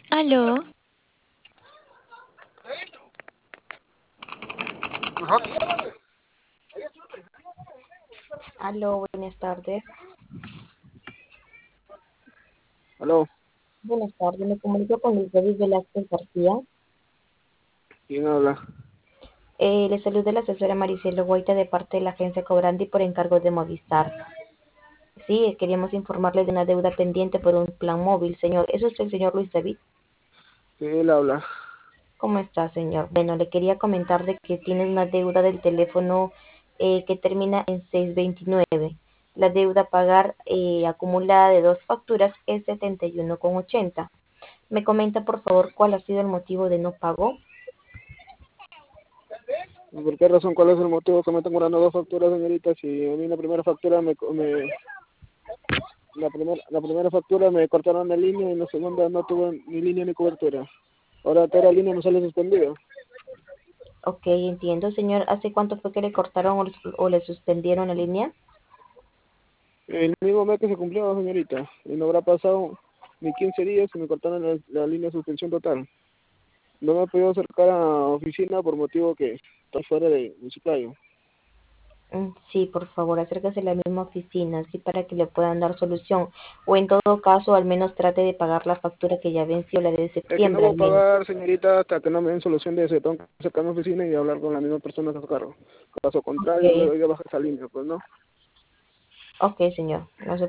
Aló, Aló, buenas tardes. Aló, Buenas tardes, me comunico con Luis David Velázquez García. ¿quién habla? Le saluda la asesora Maricelo Guaita de parte de la agencia Cobrandi por encargo de Movistar. Sí, queríamos informarle de una deuda pendiente por un plan móvil, señor. ¿Es usted el señor Luis David? Sí, él habla. ¿Cómo está, señor? Bueno, le quería comentar de que tiene una deuda del teléfono que termina en 629. La deuda a pagar acumulada de dos facturas es 71,80. ¿Me comenta, por favor, cuál ha sido el motivo de no pago? ¿Por qué razón? ¿Cuál es el motivo que me están cobrando dos facturas, señorita? Si a mí la primera factura la primera factura me cortaron la línea y la segunda no tuve ni línea ni cobertura. Ahora toda la línea me sale suspendida. Ok, entiendo, señor. ¿Hace cuánto fue que le cortaron o le suspendieron la línea? El mismo mes que se cumplió, señorita, y no habrá pasado ni 15 días y me cortaron la línea de suspensión total. No me he podido acercar a la oficina por motivo que estoy fuera de Chiclayo. Sí, por favor, acérquese a la misma oficina, así para que le puedan dar solución. O en todo caso, al menos trate de pagar la factura que ya venció, la de Es que no septiembre voy al a menos. pagar, señorita, hasta que no me den solución de ese. Tengo que acercarme a mi oficina y hablar con la misma persona que sacaron. Caso contrario, Ok, voy a bajar esa línea, pues no. ok, señor. No se